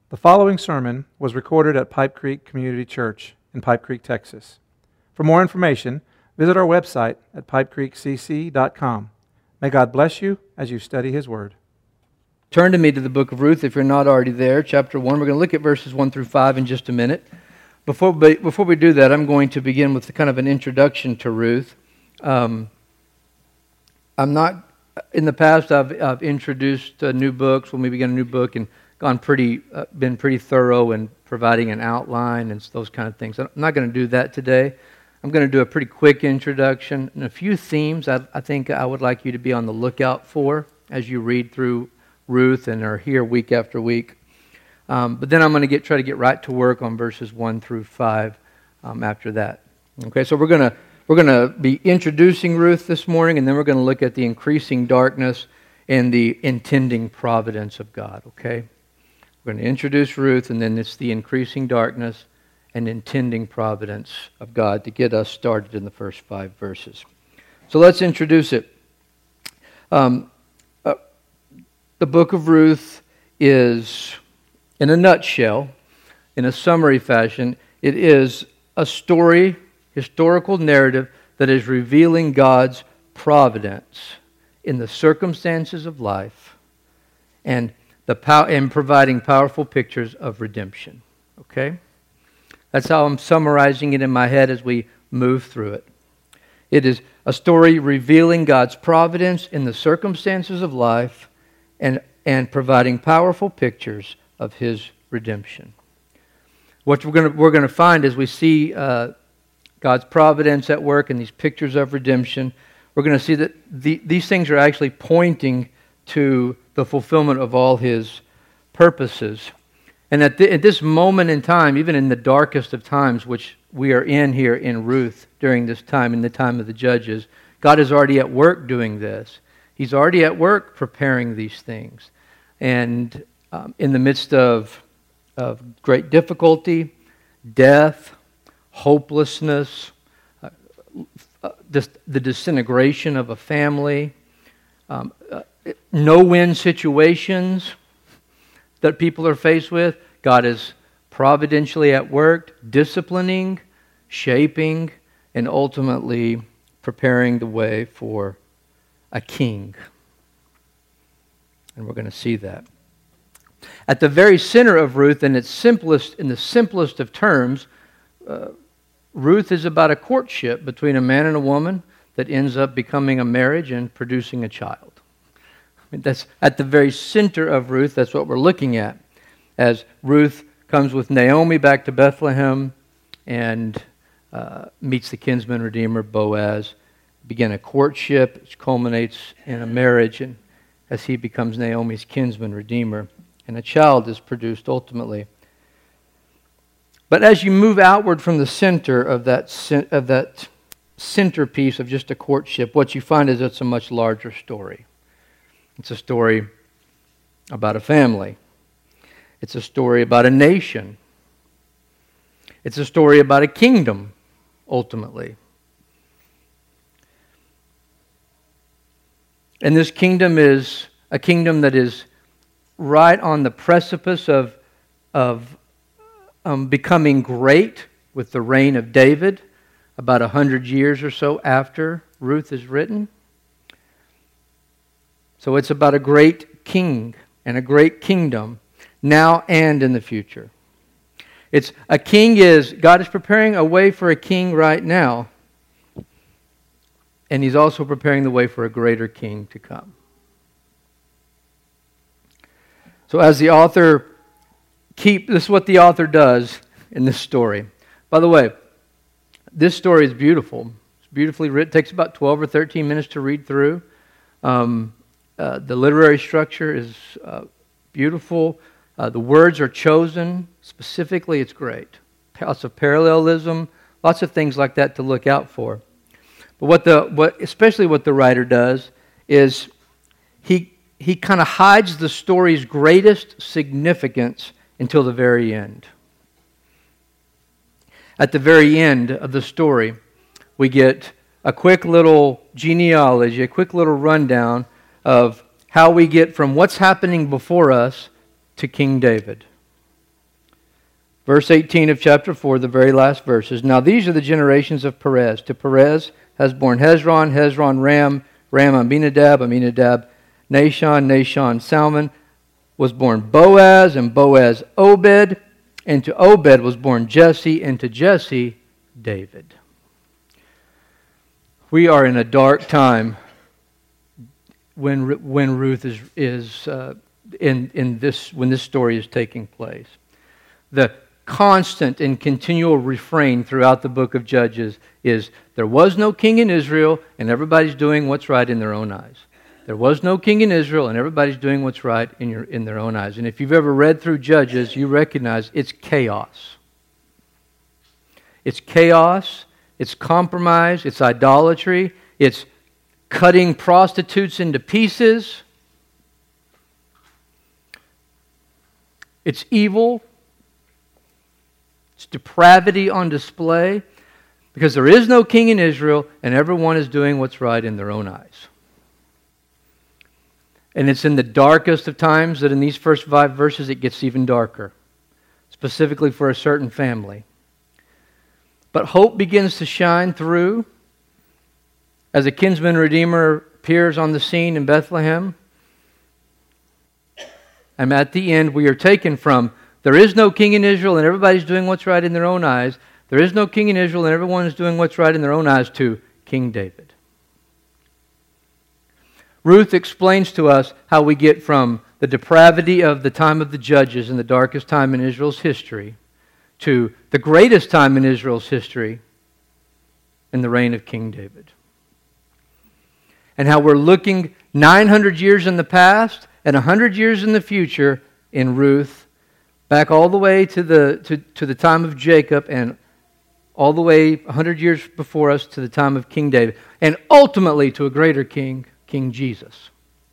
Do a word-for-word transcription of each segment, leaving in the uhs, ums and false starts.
The following sermon was recorded at Pipe Creek Community Church in Pipe Creek, Texas. For more information, visit our website at pipe creek c c dot com. May God bless you as you study His Word. Turn to me to the book of Ruth if you're not already there, chapter one. We're going to look at verses one through five in just a minute. Before we, before we do that, I'm going to begin with kind of an introduction to Ruth. Um, I'm not, in the past, I've, I've introduced uh, new books when we begin a new book and gone pretty, uh, been pretty thorough in providing an outline and those kind of things. I'm not going to do that today. I'm going to do a pretty quick introduction and a few themes I, I think I would like you to be on the lookout for as you read through Ruth and are here week after week. Um, but then I'm going to get try to get right to work on verses one through five um, after that. Okay, so we're going to we're going to be introducing Ruth this morning, and then we're going to look at the increasing darkness and the intending providence of God. Okay. We're going to introduce Ruth, and then it's the increasing darkness and intending providence of God to get us started in the first five verses. So let's introduce it. Um, uh, the book of Ruth is, in a nutshell, in a summary fashion, it is a story, historical narrative that is revealing God's providence in the circumstances of life and The pow- and providing powerful pictures of redemption. Okay? That's how I'm summarizing it in my head as we move through it. It is a story revealing God's providence in the circumstances of life and, and providing powerful pictures of His redemption. What we're going to we're going to find as we see uh, God's providence at work and these pictures of redemption, we're going to see that the, these things are actually pointing to the fulfillment of all His purposes. And at, the, at this moment in time, even in the darkest of times, which we are in here in Ruth during this time, in the time of the judges, God is already at work doing this. He's already at work preparing these things. And um, in the midst of, of great difficulty, death, hopelessness, uh, uh, dis- the disintegration of a family, um, uh, no-win situations that people are faced with, God is providentially at work, disciplining, shaping, and ultimately preparing the way for a king. And we're going to see that. At the very center of Ruth, in its simplest, in the simplest of terms, uh, Ruth is about a courtship between a man and a woman that ends up becoming a marriage and producing a child. That's at the very center of Ruth. That's what we're looking at. As Ruth comes with Naomi back to Bethlehem and uh, meets the kinsman redeemer Boaz, begin a courtship which culminates in a marriage, and as he becomes Naomi's kinsman redeemer, and a child is produced ultimately. But as you move outward from the center of that of that centerpiece of just a courtship, what you find is it's a much larger story. It's a story about a family. It's a story about a nation. It's a story about a kingdom, ultimately. And this kingdom is a kingdom that is right on the precipice of, of um, becoming great with the reign of David, about a hundred years or so after Ruth is written. So it's about a great king and a great kingdom now and in the future. It's a king is, God is preparing a way for a king right now, and He's also preparing the way for a greater king to come. So as the author keep, this is what the author does in this story. By the way, this story is beautiful. It's beautifully written. It takes about twelve or thirteen minutes to read through. Um, Uh, the literary structure is uh, beautiful. Uh, the words are chosen specifically. It's great. Lots of parallelism, lots of things like that to look out for. But what the what especially what the writer does is he he kind of hides the story's greatest significance until the very end. At the very end of the story, we get a quick little genealogy, a quick little rundown of how we get from what's happening before us to King David. Verse eighteen of chapter four, the very last verses. Now these are the generations of Perez. To Perez has born Hezron, Hezron Ram, Ram Aminadab, Aminadab Nahshon, Nahshon Salmon. Was born Boaz, and Boaz Obed, and to Obed was born Jesse, and to Jesse David. We are in a dark time when when Ruth is is uh, in in this when this story is taking place. The constant and continual refrain throughout the book of Judges is there was no king in Israel, and everybody's doing what's right in their own eyes. There was no king in Israel, and everybody's doing what's right in your in their own eyes. And if you've ever read through Judges, you recognize it's chaos. It's chaos. It's compromise, it's idolatry, it's cutting prostitutes into pieces, it's evil, it's depravity on display, because there is no king in Israel and everyone is doing what's right in their own eyes. And it's in the darkest of times that in these first five verses it gets even darker, specifically for a certain family. But hope begins to shine through as a kinsman redeemer appears on the scene in Bethlehem. And at the end, we are taken from there is no king in Israel and everybody's doing what's right in their own eyes. There is no king in Israel and everyone is doing what's right in their own eyes to King David. Ruth explains to us how we get from the depravity of the time of the judges in the darkest time in Israel's history to the greatest time in Israel's history in the reign of King David. And how we're looking nine hundred years in the past and one hundred years in the future in Ruth, back all the way to the, to, to the time of Jacob and all the way one hundred years before us to the time of King David, and ultimately to a greater king, King Jesus.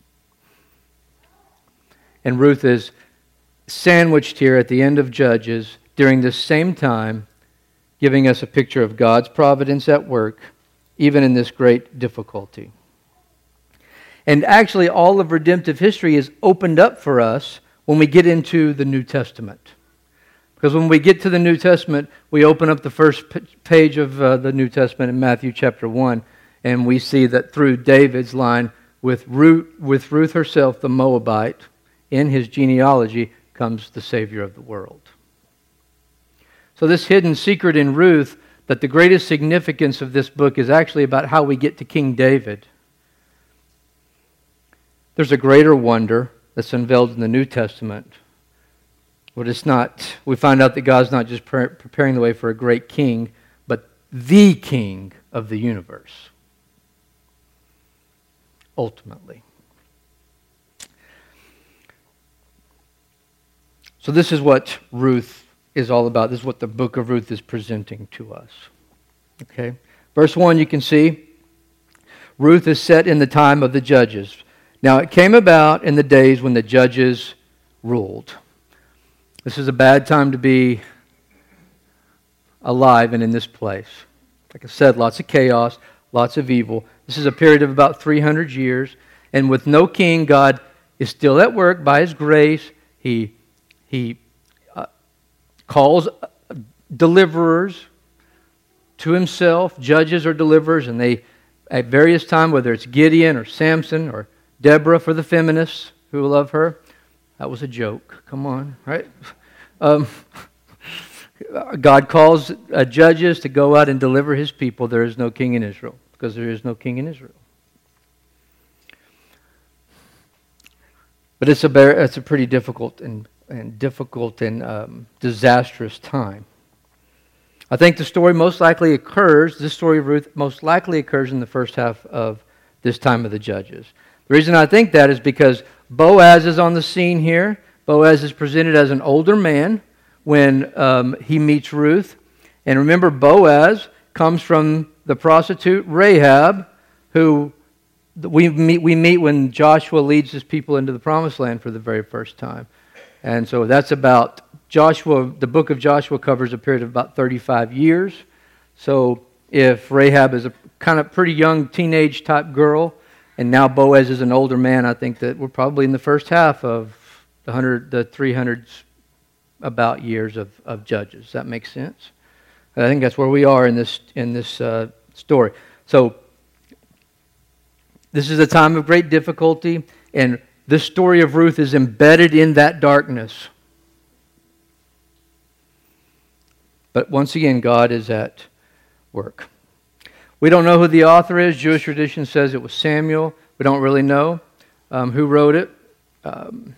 And Ruth is sandwiched here at the end of Judges during this same time, giving us a picture of God's providence at work, even in this great difficulty. And actually, all of redemptive history is opened up for us when we get into the New Testament. Because when we get to the New Testament, we open up the first page of uh, the New Testament in Matthew chapter one, and we see that through David's line, with Ruth, with Ruth herself, the Moabite, in his genealogy comes the Savior of the world. So this hidden secret in Ruth, that the greatest significance of this book is actually about how we get to King David. There's a greater wonder that's unveiled in the New Testament. But it's not, we find out that God's not just pre- preparing the way for a great king, but the king of the universe. Ultimately. So this is what Ruth is all about. This is what the book of Ruth is presenting to us. Okay? Verse one, you can see, Ruth is set in the time of the judges. Now it came about in the days when the judges ruled. This is a bad time to be alive and in this place. Like I said, lots of chaos, lots of evil. This is a period of about three hundred years. And with no king, God is still at work by His grace. He, he uh, calls deliverers to Himself, judges or deliverers, and they, at various times, whether it's Gideon or Samson or Deborah for the feminists who love her. That was a joke. Come on, right? Um, God calls uh, judges to go out and deliver His people. There is no king in Israel, because there is no king in Israel. But it's a very, it's a pretty difficult and, and difficult and um, disastrous time. I think the story most likely occurs, this story of Ruth most likely occurs in the first half of this time of the Judges. The reason I think that is because Boaz is on the scene here. Boaz is presented as an older man when um, he meets Ruth. And remember, Boaz comes from the prostitute Rahab, who we meet, we meet when Joshua leads his people into the Promised Land for the very first time. And so that's about Joshua, the book of Joshua covers a period of about thirty-five years. So if Rahab is a kind of pretty young teenage type girl, and now Boaz is an older man, I think that we're probably in the first half of the hundred, the three hundreds about years of, of Judges. Does that make sense? I think that's where we are in this in this uh, story. So this is a time of great difficulty, and this story of Ruth is embedded in that darkness. But once again, God is at work. We don't know who the author is. Jewish tradition says it was Samuel. We don't really know um, who wrote it. Um,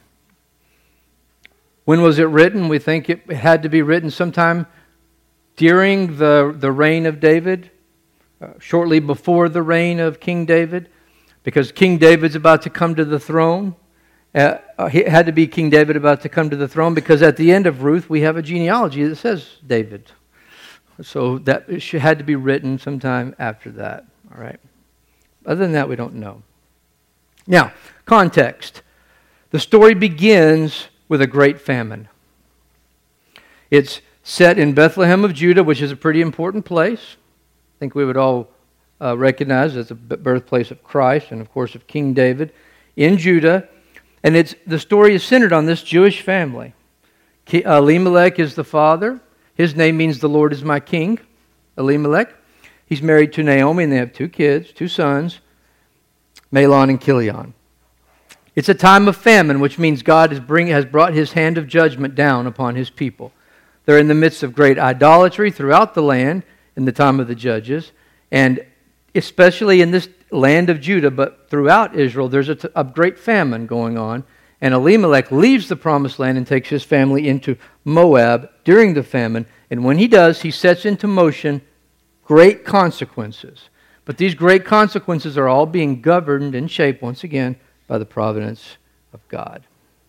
when was it written? We think it had to be written sometime during the, the reign of David, uh, shortly before the reign of King David, because King David's about to come to the throne. Uh, it had to be King David about to come to the throne, because at the end of Ruth we have a genealogy that says David. So that it had to be written sometime after that. All right. Other than that, we don't know. Now, context. The story begins with a great famine. It's set in Bethlehem of Judah, which is a pretty important place. I think we would all uh, recognize as the birthplace of Christ and, of course, of King David in Judah. And it's the story is centered on this Jewish family. Elimelech is the father. His name means the Lord is my king, Elimelech. He's married to Naomi, and they have two kids, two sons, Mahlon and Chilion. It's a time of famine, which means God is bring, has brought His hand of judgment down upon His people. They're in the midst of great idolatry throughout the land in the time of the Judges, and especially in this land of Judah, but throughout Israel, there's a, t- a great famine going on. And Elimelech leaves the promised land and takes his family into Moab during the famine. And when he does, he sets into motion great consequences. But these great consequences are all being governed and shaped, once again, by the providence of God.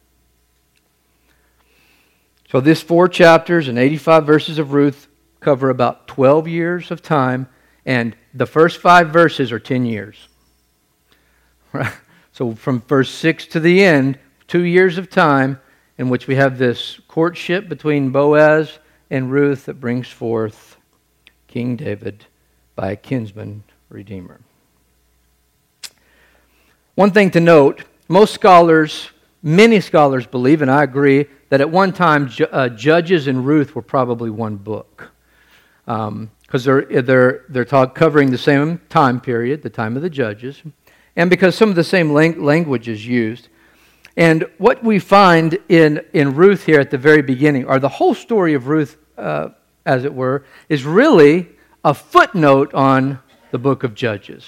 So these four chapters and eighty-five verses of Ruth cover about twelve years of time, and the first five verses are ten years. So from verse six to the end, two years of time in which we have this courtship between Boaz and Ruth that brings forth King David by a kinsman redeemer. One thing to note, most scholars, many scholars believe, and I agree, that at one time Ju- uh, Judges and Ruth were probably one book. Because um, they're, they're, they're talk, covering the same time period, the time of the Judges, and because some of the same lang- language is used. And what we find in, in Ruth here at the very beginning, or the whole story of Ruth, uh, as it were, is really a footnote on the book of Judges.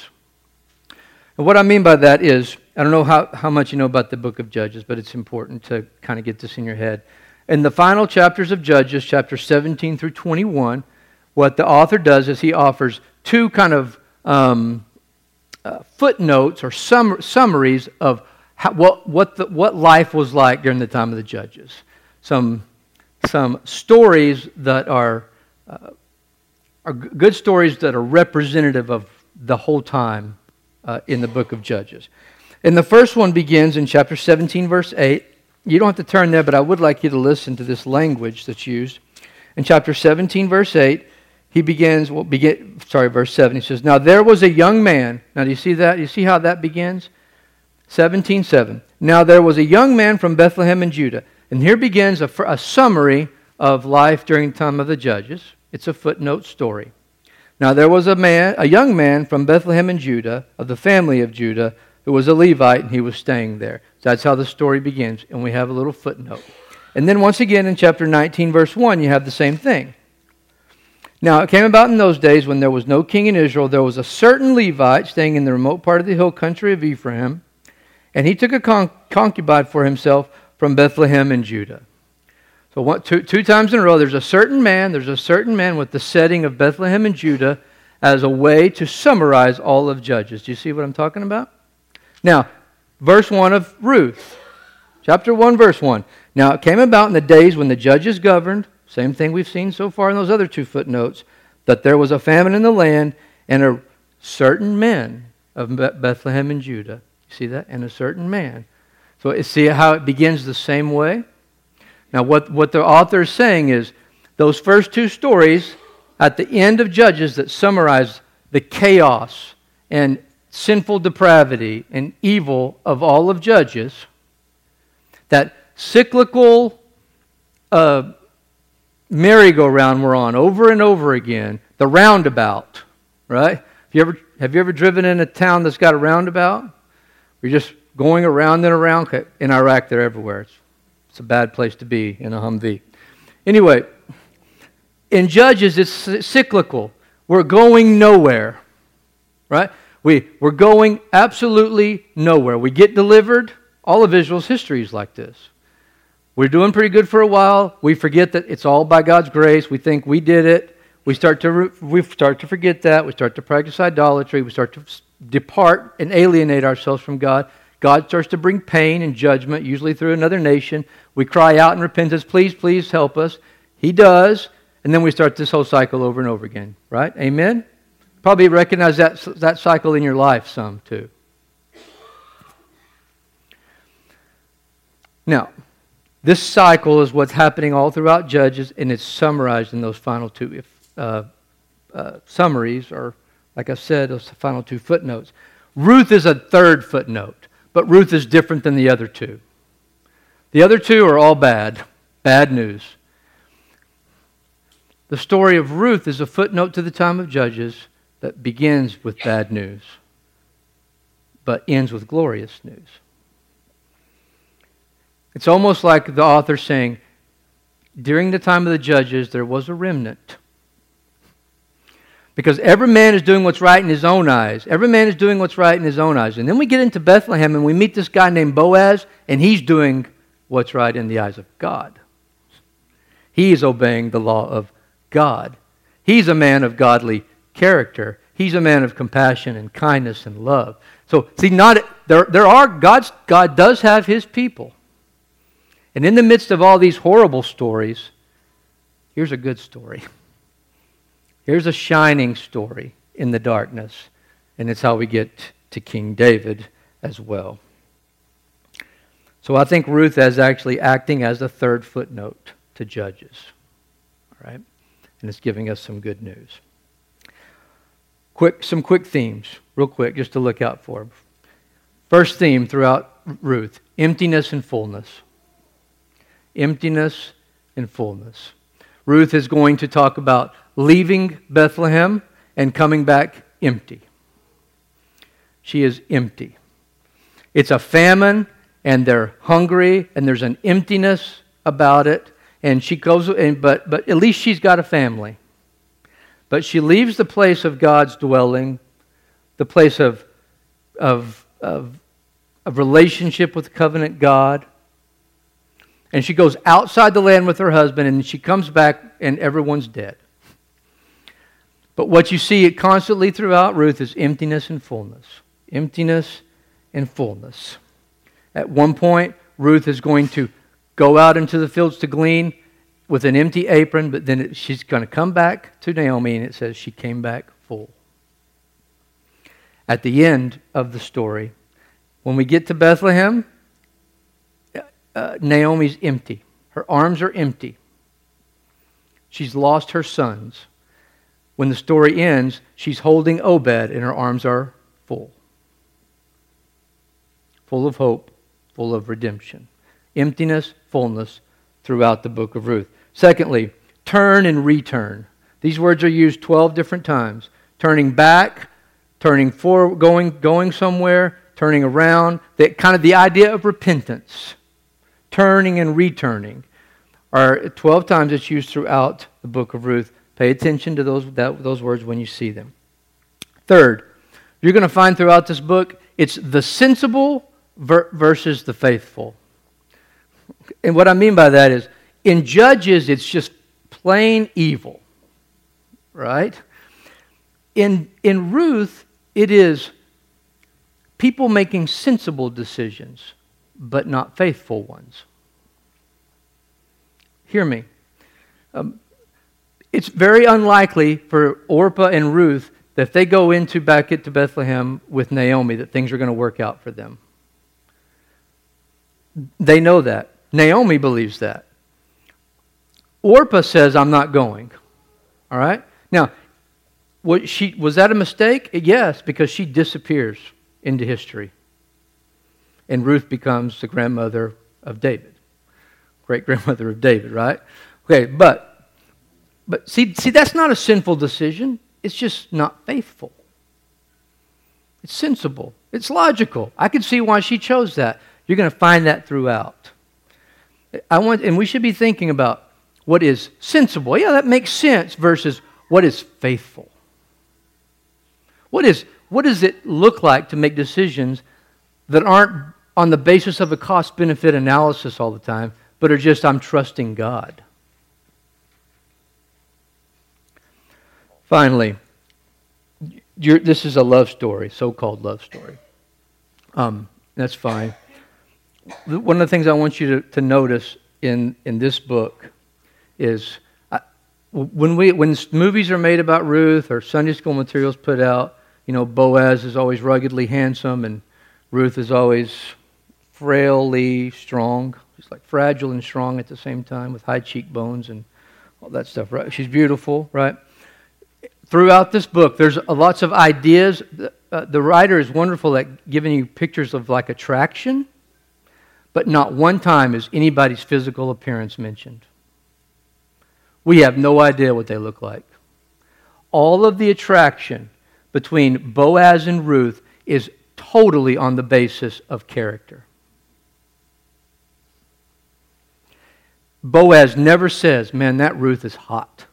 And what I mean by that is, I don't know how, how much you know about the book of Judges, but it's important to kind of get this in your head. In the final chapters of Judges, chapters seventeen through twenty-one, what the author does is he offers two kind of um, uh, footnotes or sum- summaries of how, what what the, what life was like during the time of the Judges. Some some stories that are uh, are good stories that are representative of the whole time uh, in the book of Judges. And the first one begins in chapter seventeen, verse eight. You don't have to turn there, but I would like you to listen to this language that's used. In chapter seventeen, verse eight, he begins, well, begin, sorry, verse seven, he says, "Now there was a young man." Now do you see that? You see how that begins? seventeen seven. "Now there was a young man from Bethlehem in Judah." And here begins a, a summary of life during the time of the Judges. It's a footnote story. "Now there was a man, a young man from Bethlehem in Judah, of the family of Judah, who was a Levite, and he was staying there." So that's how the story begins, and we have a little footnote. And then once again in chapter nineteen, verse one, you have the same thing. "Now it came about in those days when there was no king in Israel, there was a certain Levite staying in the remote part of the hill country of Ephraim, and he took a con- concubine for himself from Bethlehem in Judah." So one, two, two times in a row, there's a certain man, there's a certain man with the setting of Bethlehem in Judah as a way to summarize all of Judges. Do you see what I'm talking about? Now, verse one of Ruth, chapter one, verse one. "Now it came about in the days when the judges governed," same thing we've seen so far in those other two footnotes, "that there was a famine in the land, and a certain man of Bethlehem in Judah." You see that? And a certain man. So see how it begins the same way? Now what, what the author is saying is, those first two stories at the end of Judges that summarize the chaos and sinful depravity and evil of all of Judges, that cyclical uh, merry-go-round we're on over and over again, the roundabout, right? Have you ever, have you ever driven in a town that's got a roundabout? You're just going around and around. In Iraq, they're everywhere. It's, it's a bad place to be in a Humvee. Anyway, in Judges, it's cyclical. We're going nowhere, right? We, we're going absolutely nowhere. We get delivered. All of Israel's history is like this. We're doing pretty good for a while. We forget that it's all by God's grace. We think we did it. We start to we start to forget that. We start to practice idolatry. We start to depart and alienate ourselves from God. God starts to bring pain and judgment, usually through another nation. We cry out in repentance, please, please help us. He does. And then we start this whole cycle over and over again. Right? Amen? Probably recognize that, that cycle in your life some too. Now, this cycle is what's happening all throughout Judges, and it's summarized in those final two uh, uh, summaries, or like I said, those final two footnotes. Ruth is a third footnote, but Ruth is different than the other two. The other two are all bad, bad news. The story of Ruth is a footnote to the time of Judges that begins with bad news, but ends with glorious news. It's almost like the author saying, during the time of the Judges, there was a remnant. Because every man is doing what's right in his own eyes. Every man is doing what's right in his own eyes. And then we get into Bethlehem and we meet this guy named Boaz, and he's doing what's right in the eyes of God. He is obeying the law of God. He's a man of godly character. He's a man of compassion and kindness and love. So, see, not there, there are God's, God does have His people. And in the midst of all these horrible stories, here's a good story. Here's a shining story in the darkness. And it's how we get to King David as well. So I think Ruth is actually acting as a third footnote to Judges. All right? And it's giving us some good news. Quick, some quick themes, real quick, just to look out for. First theme throughout Ruth, emptiness and fullness. Emptiness and fullness. Ruth is going to talk about leaving Bethlehem and coming back empty. She is empty. It's a famine, and they're hungry, and there's an emptiness about it. And she goes, and, but but at least she's got a family. But she leaves the place of God's dwelling, the place of of of, of relationship with covenant God. And she goes outside the land with her husband, and she comes back, and everyone's dead. But what you see constantly throughout Ruth is emptiness and fullness. Emptiness and fullness. At one point, Ruth is going to go out into the fields to glean with an empty apron, but then it, she's going to come back to Naomi, and it says she came back full. At the end of the story, when we get to Bethlehem, Uh, Naomi's empty. Her arms are empty. She's lost her sons. When the story ends, she's holding Obed and her arms are full. Full of hope, full of redemption. Emptiness, fullness throughout the book of Ruth. Secondly, turn and return. These words are used twelve different times. Turning back, turning forward, going, going somewhere, turning around. That kind of the idea of repentance. Turning and returning are twelve times it's used throughout the book of Ruth. Pay attention to those, that, those words when you see them. Third, you're going to find throughout this book, it's the sensible ver- versus the faithful. And what I mean by that is, in Judges, it's just plain evil. Right? In, in Ruth, it is people making sensible decisions, but not faithful ones. Hear me. Um, it's very unlikely for Orpah and Ruth that if they go into back into Bethlehem with Naomi, that things are going to work out for them. They know that. Naomi believes that. Orpah says, I'm not going. All right? Now, was, she, was that a mistake? Yes, because she disappears into history. And Ruth becomes the grandmother of David. great-grandmother of David, right? Okay, but, but see, see, that's not a sinful decision. It's just not faithful. It's sensible. It's logical. I can see why she chose that. You're going to find that throughout. I want, and we should be thinking about what is sensible. Yeah, that makes sense versus what is faithful. What is, what does it look like to make decisions that aren't on the basis of a cost-benefit analysis all the time, but are just, I'm trusting God. Finally, you're, this is a love story, so-called love story. Um, that's fine. One of the things I want you to, to notice in, in this book is I, when we when movies are made about Ruth or Sunday school materials put out, you know, Boaz is always ruggedly handsome and Ruth is always frailly strong. She's like fragile and strong at the same time with high cheekbones and all that stuff, right? She's beautiful, right? Throughout this book, there's lots of ideas. The, uh, the writer is wonderful at giving you pictures of like attraction, but not one time is anybody's physical appearance mentioned. We have no idea what they look like. All of the attraction between Boaz and Ruth is totally on the basis of character. Boaz never says, man, that Ruth is hot.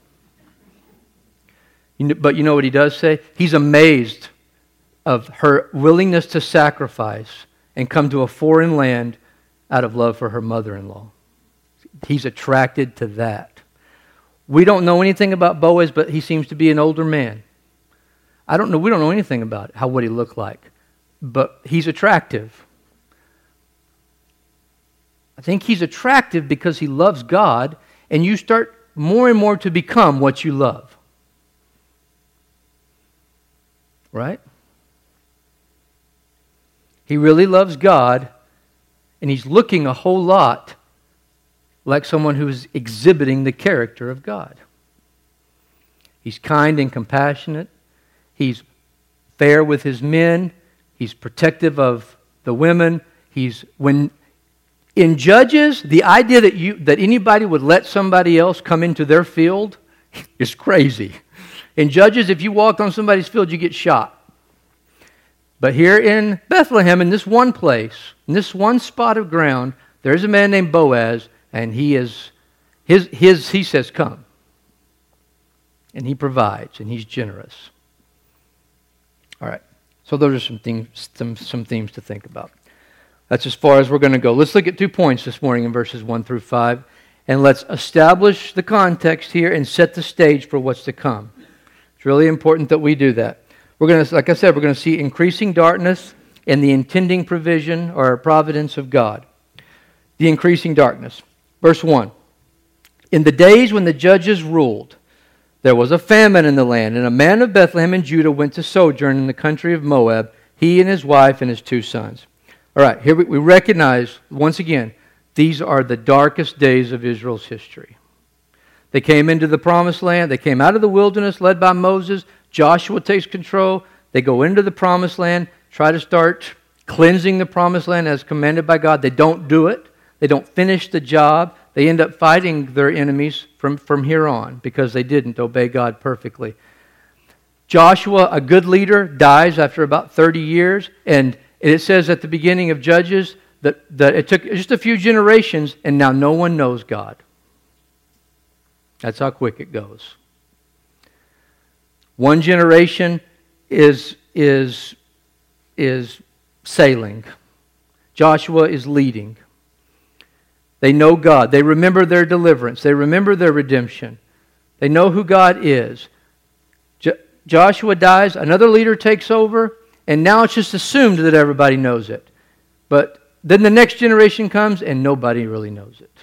You know, but you know what he does say? He's amazed of her willingness to sacrifice and come to a foreign land out of love for her mother-in-law. He's attracted to that. We don't know anything about Boaz, but he seems to be an older man. I don't know. We don't know anything about it, how what he looked like, but he's attractive. I think he's attractive because he loves God, and you start more and more to become what you love. Right? He really loves God, and he's looking a whole lot like someone who's exhibiting the character of God. He's kind and compassionate. He's fair with his men. He's protective of the women. He's when in Judges, the idea that you that anybody would let somebody else come into their field is crazy. In Judges, if you walked on somebody's field, you get shot. But here in Bethlehem, in this one place, in this one spot of ground, there's a man named Boaz, and he is his his he says, come. And he provides, and he's generous. All right. So those are some things, some, some themes to think about. That's as far as we're going to go. Let's look at two points this morning in verses one through five, and let's establish the context here and set the stage for what's to come. It's really important that we do that. We're going to, like I said, we're going to see increasing darkness and the intending provision or providence of God. The increasing darkness. Verse one. In the days when the judges ruled, there was a famine in the land, and a man of Bethlehem in Judah went to sojourn in the country of Moab, he and his wife and his two sons. All right, here we, we recognize, once again, these are the darkest days of Israel's history. They came into the promised land. They came out of the wilderness led by Moses. Joshua takes control. They go into the promised land, try to start cleansing the promised land as commanded by God. They don't do it. They don't finish the job. They end up fighting their enemies from, from here on because they didn't obey God perfectly. Joshua, a good leader, dies after about thirty years, and it says at the beginning of Judges that, that it took just a few generations, and now no one knows God. That's how quick it goes. One generation is, is, is sailing. Joshua is leading. They know God. They remember their deliverance. They remember their redemption. They know who God is. Jo- Joshua dies. Another leader takes over. And now it's just assumed that everybody knows it. But then the next generation comes and nobody really knows it.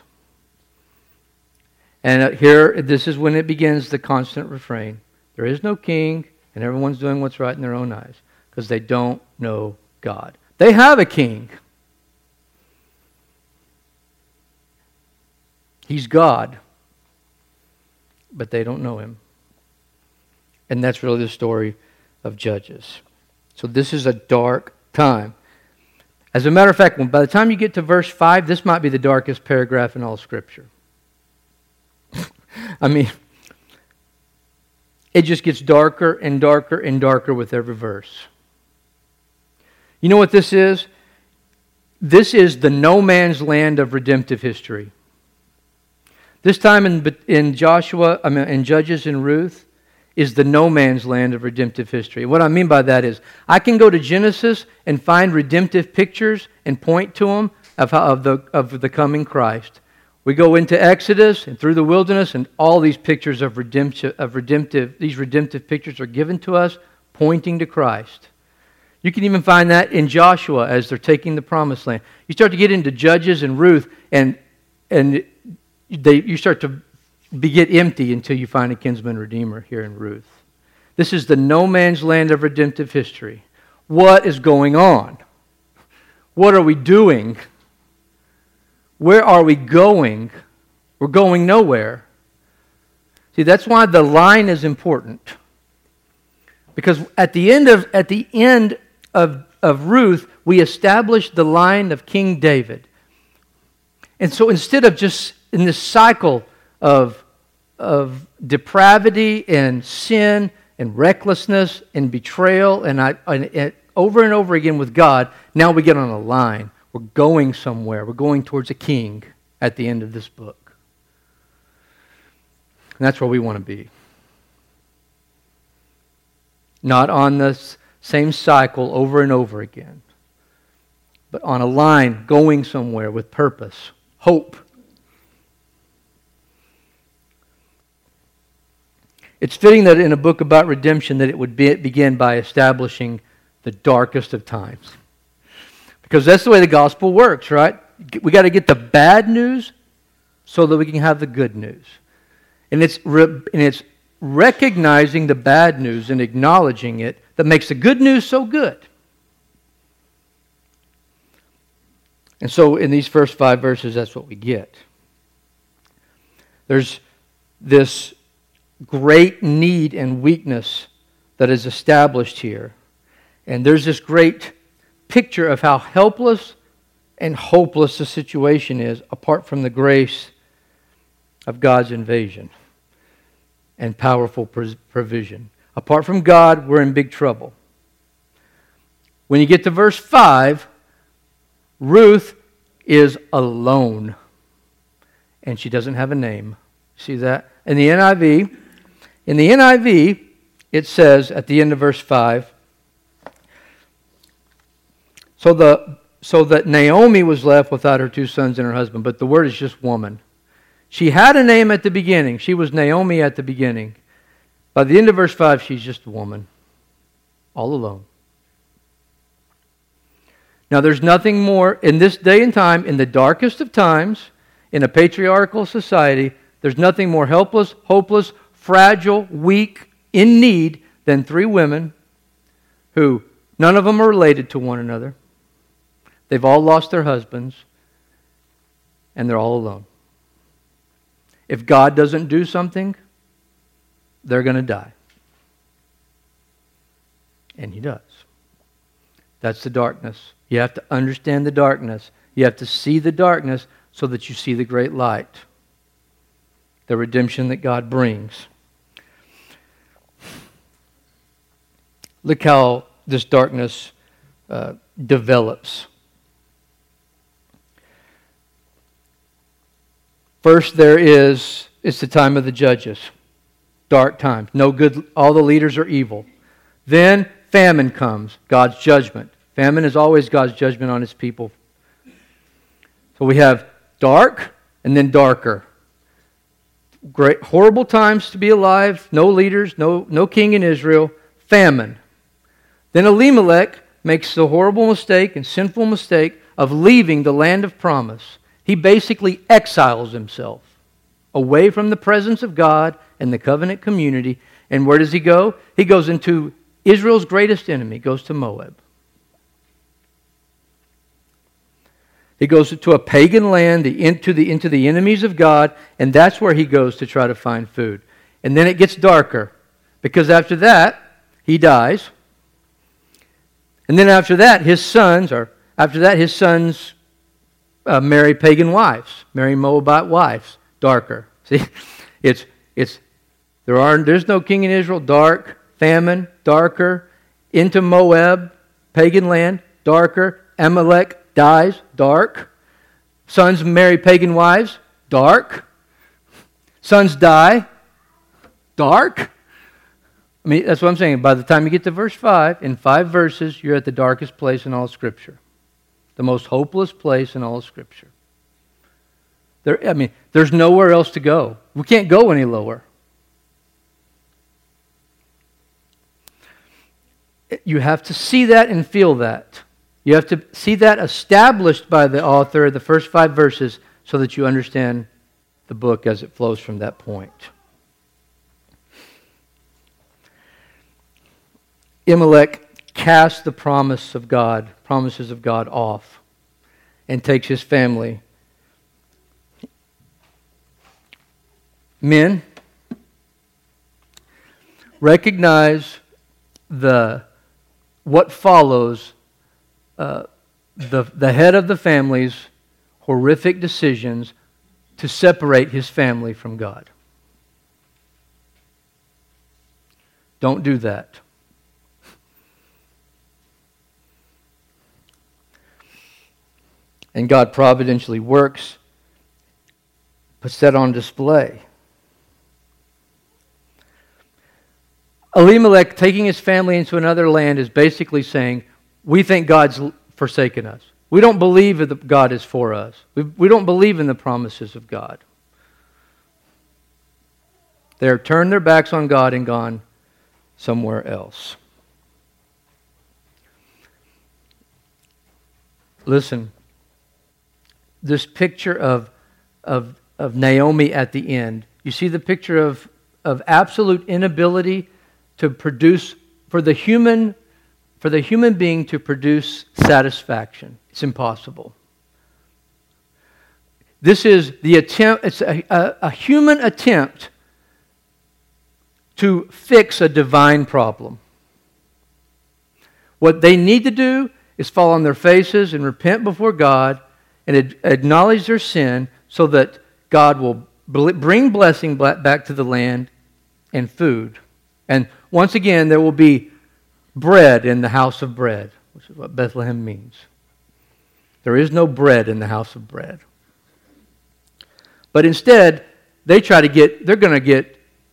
And here, this is when it begins the constant refrain. There is no king, and everyone's doing what's right in their own eyes because they don't know God. They have a king. He's God, but they don't know him. And that's really the story of Judges. So this is a dark time. As a matter of fact, by the time you get to verse five, this might be the darkest paragraph in all Scripture. I mean, it just gets darker and darker and darker with every verse. You know what this is? This is the no man's land of redemptive history. This time in, in Joshua, I mean, in Judges and Ruth, is the no man's land of redemptive history. What I mean by that is, I can go to Genesis and find redemptive pictures and point to them of, how, of, the, of the coming Christ. We go into Exodus and through the wilderness, and all these pictures of redemption, of redemptive, these redemptive pictures are given to us, pointing to Christ. You can even find that in Joshua as they're taking the promised land. You start to get into Judges and Ruth, and and they you start to be, get empty until you find a kinsman redeemer here in Ruth. This is the no man's land of redemptive history. What is going on? What are we doing? Where are we going? We're going nowhere. See, that's why the line is important. Because at the end of at the end of, of Ruth, we established the line of King David. And so instead of just in this cycle of, of depravity and sin and recklessness and betrayal and, I, and, and over and over again with God, now we get on a line. We're going somewhere. We're going towards a king at the end of this book. And that's where we want to be. Not on this same cycle over and over again, but on a line going somewhere with purpose, hope. It's fitting that in a book about redemption that it would be, begin by establishing the darkest of times. Because that's the way the gospel works, right? We got to get the bad news so that we can have the good news. And it's re- and it's recognizing the bad news and acknowledging it that makes the good news so good. And so in these first five verses, that's what we get. There's this great need and weakness that is established here. And there's this great picture of how helpless and hopeless the situation is apart from the grace of God's invasion and powerful provision. Apart from God, we're in big trouble. When you get to verse five, Ruth is alone. And she doesn't have a name. See that? In the N I V, in the N I V, it says at the end of verse five, so the so that Naomi was left without her two sons and her husband, but the word is just woman. She had a name at the beginning. She was Naomi at the beginning. By the end of verse five, she's just a woman, all alone. Now, there's nothing more in this day and time, in the darkest of times, in a patriarchal society, there's nothing more helpless, hopeless, fragile, weak, in need than three women who none of them are related to one another. They've all lost their husbands, and they're all alone. If God doesn't do something, they're going to die. And He does. That's the darkness. You have to understand the darkness. You have to see the darkness so that you see the great light. The redemption that God brings. Look how this darkness uh, develops. First, there is, it's the time of the judges. Dark times. No good, all the leaders are evil. Then famine comes, God's judgment. Famine is always God's judgment on His people. So we have dark and then darker. Great, horrible times to be alive. No leaders, no, no king in Israel. Famine. Then Elimelech makes the horrible mistake and sinful mistake of leaving the land of promise. He basically exiles himself away from the presence of God and the covenant community. And where does he go? He goes into Israel's greatest enemy, goes to Moab. He goes to a pagan land, the, into, the, into the enemies of God, and that's where he goes to try to find food. And then it gets darker, because after that, he dies. And then after that, his sons are, After that, his sons uh, marry pagan wives, marry Moabite wives, darker. See, it's it's there are there's no king in Israel, dark, famine, darker, into Moab, pagan land, darker. Amalek dies, dark. Sons marry pagan wives, dark. Sons die, dark. I mean, that's what I'm saying. By the time you get to verse five, in five verses, you're at the darkest place in all of Scripture. The most hopeless place in all of Scripture. There, I mean, there's nowhere else to go. We can't go any lower. You have to see that and feel that. You have to see that established by the author of the first five verses so that you understand the book as it flows from that point. Amalek casts the promise of God, promises of God off and takes his family. Men, recognize the what follows uh, the, the head of the family's horrific decisions to separate his family from God. Don't do that. And God providentially works, puts that on display. Elimelech taking his family into another land is basically saying, we think God's forsaken us. We don't believe that God is for us. We, we don't believe in the promises of God. They're turned their backs on God and gone somewhere else. Listen, this picture of, of, of Naomi at the end, you see the picture of, of absolute inability to produce, for the human, for the human being to produce satisfaction. It's impossible. This is the attempt, it's a, a, a human attempt to fix a divine problem. What they need to do is fall on their faces and repent before God and ad- acknowledge their sin so that God will bring blessing back to the land and food. And once again, there will be bread in the house of bread, which is what Bethlehem means. There is no bread in the house of bread. But instead, they try to get, they're going to get,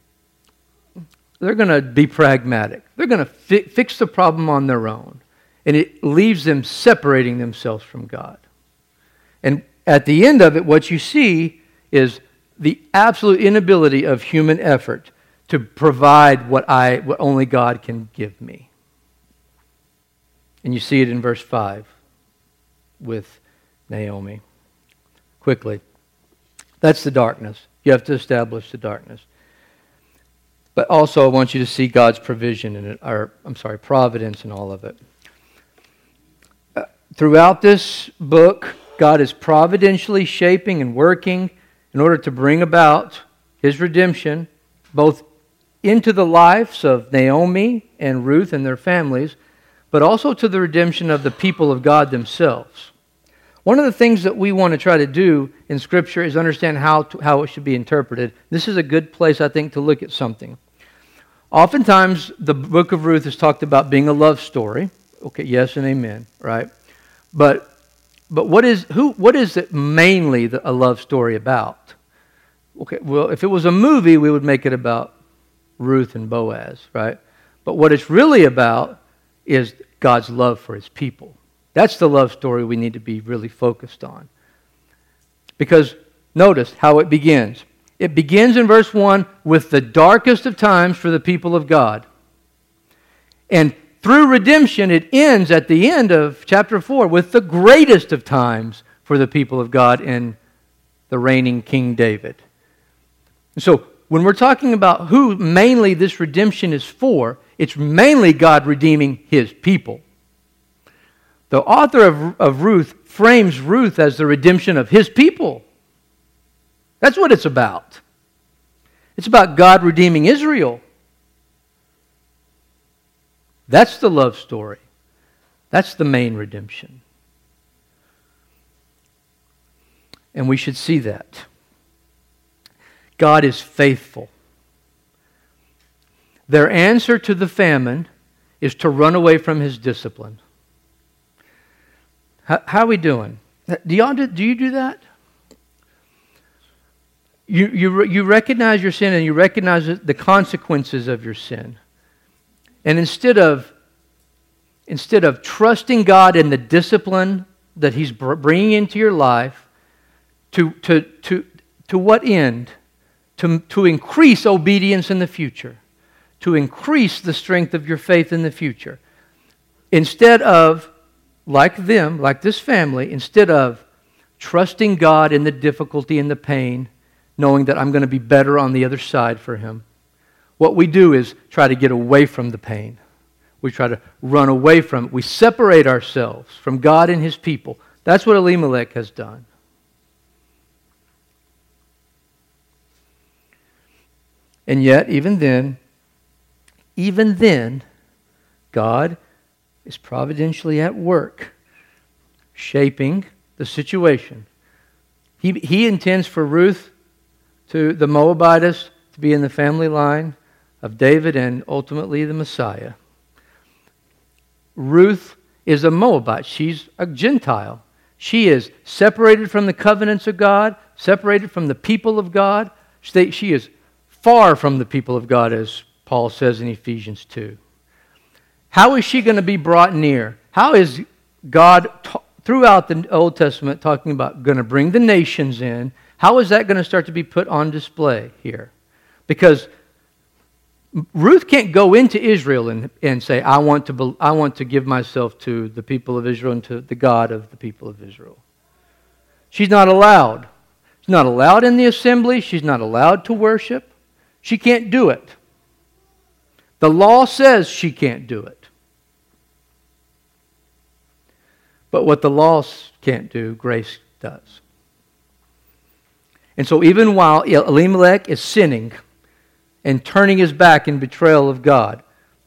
they're going to be pragmatic. They're going to fi- fix the problem on their own. And it leaves them separating themselves from God. And at the end of it, what you see is the absolute inability of human effort to provide what I, what only God can give me. And you see it in verse five with Naomi. Quickly. That's the darkness. You have to establish the darkness. But also I want you to see God's provision in it, or I'm sorry, providence in all of it. Uh, throughout this book, God is providentially shaping and working in order to bring about His redemption, both into the lives of Naomi and Ruth and their families, but also to the redemption of the people of God themselves. One of the things that we want to try to do in Scripture is understand how to, how it should be interpreted. This is a good place, I think, to look at something. Oftentimes, the book of Ruth is talked about being a love story. Okay, yes and amen, right? But but what is who? What is it mainly the, a love story about? Okay, well, if it was a movie, we would make it about Ruth and Boaz, right? But what it's really about is God's love for His people. That's the love story we need to be really focused on. Because notice how it begins. It begins in verse one with the darkest of times for the people of God. And through redemption, it ends at the end of chapter four with the greatest of times for the people of God in the reigning King David. And so when we're talking about who mainly this redemption is for, it's mainly God redeeming His people. The author of, of Ruth frames Ruth as the redemption of His people. That's what it's about. It's about God redeeming Israel. That's the love story. That's the main redemption. And we should see that. God is faithful. Their answer to the famine is to run away from His discipline. How, how are we doing? Do, y'all do, do you do that? You, you, you recognize your sin and you recognize the consequences of your sin. And instead of, instead of trusting God in the discipline that He's bringing into your life, to, to, to, to what end? To, to increase obedience in the future. To increase the strength of your faith in the future. Instead of, like them, like this family, instead of trusting God in the difficulty and the pain, knowing that I'm going to be better on the other side for Him, what we do is try to get away from the pain. We try to run away from it. We separate ourselves from God and His people. That's what Elimelech has done. And yet, even then, even then, God is providentially at work, shaping the situation. He, he intends for Ruth, to the Moabitess, to be in the family line of David and ultimately the Messiah. Ruth is a Moabite. She's a Gentile. She is separated from the covenants of God, separated from the people of God. She, she is far from the people of God, as Paul says in Ephesians two. How is she going to be brought near? How is God, t- throughout the Old Testament, talking about going to bring the nations in? How is that going to start to be put on display here? Because Ruth can't go into Israel and, and say, I want, to be, I want to give myself to the people of Israel and to the God of the people of Israel. She's not allowed. She's not allowed in the assembly. She's not allowed to worship. She can't do it. The law says she can't do it. But what the law can't do, grace does. And so even while Elimelech is sinning and turning his back in betrayal of God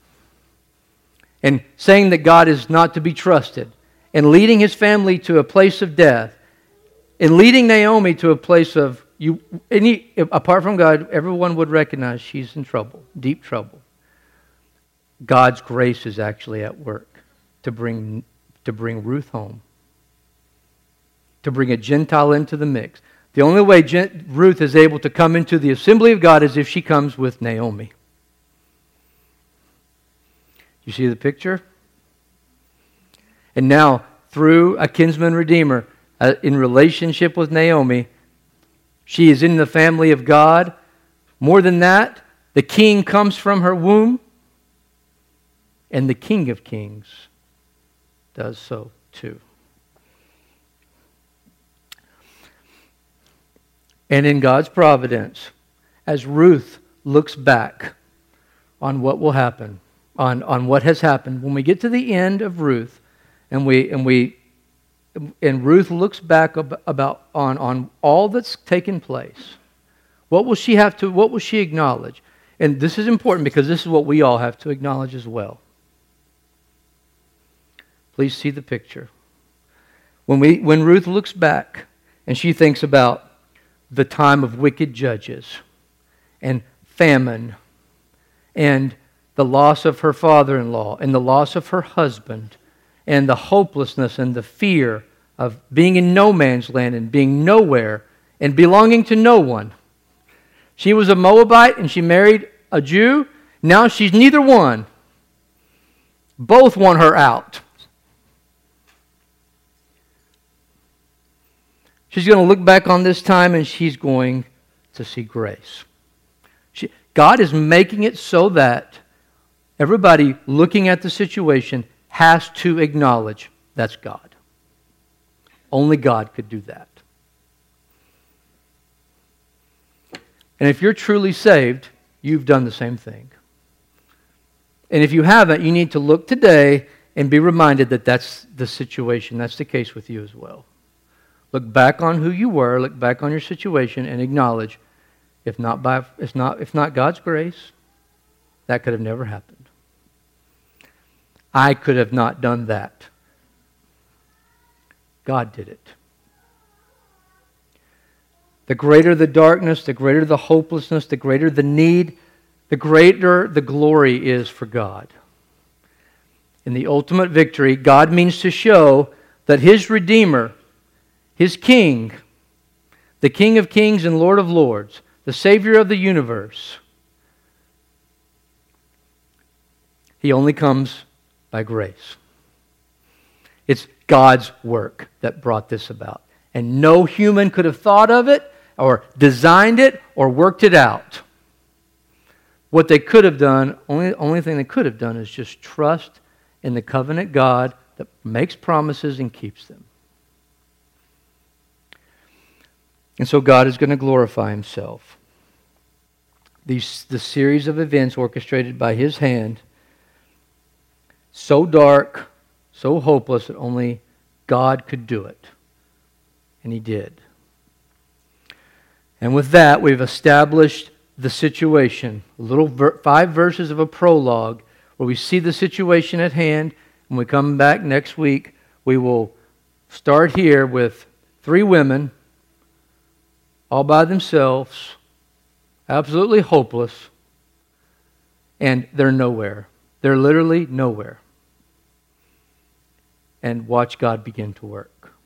and saying that God is not to be trusted and leading his family to a place of death and leading Naomi to a place of, you, any, apart from God, everyone would recognize she's in trouble, deep trouble. God's grace is actually at work to bring, to bring Ruth home, to bring a Gentile into the mix. The only way Gen- Ruth is able to come into the assembly of God is if she comes with Naomi. You see the picture? And now, through a kinsman redeemer, uh, in relationship with Naomi, she is in the family of God. More than that, the king comes from her womb, and the King of Kings does so too. And in God's providence, as Ruth looks back on what will happen, on, on what has happened, when we get to the end of Ruth, and we and we and Ruth looks back ab- about on, on all that's taken place, what will she have to, what will she acknowledge? And this is important because this is what we all have to acknowledge as well. Please see the picture. When we when Ruth looks back and she thinks about the time of wicked judges and famine and the loss of her father-in-law and the loss of her husband and the hopelessness and the fear of being in no man's land and being nowhere and belonging to no one. She was a Moabite and she married a Jew. Now she's neither one. Both want her out. She's going to look back on this time and she's going to see grace. She, God is making it so that everybody looking at the situation has to acknowledge that's God. Only God could do that. And if you're truly saved, you've done the same thing. And if you haven't, you need to look today and be reminded that that's the situation. That's the case with you as well. Look back on who you were, look back on your situation, and acknowledge, if not by, if not, if not God's grace, that could have never happened. I could have not done that. God did it. The greater the darkness, the greater the hopelessness, the greater the need, the greater the glory is for God. In the ultimate victory, God means to show that His Redeemer, His King, the King of kings and Lord of lords, the Savior of the universe, He only comes by grace. It's God's work that brought this about. And no human could have thought of it, or designed it, or worked it out. What they could have done, only, only thing they could have done is just trust in the covenant God that makes promises and keeps them. And so God is going to glorify Himself. These, the series of events orchestrated by His hand, so dark, so hopeless that only God could do it. And He did. And with that, we've established the situation. A little ver- five verses of a prologue where we see the situation at hand. When we come back next week, we will start here with three women all by themselves, absolutely hopeless, and they're nowhere. They're literally nowhere. And watch God begin to work.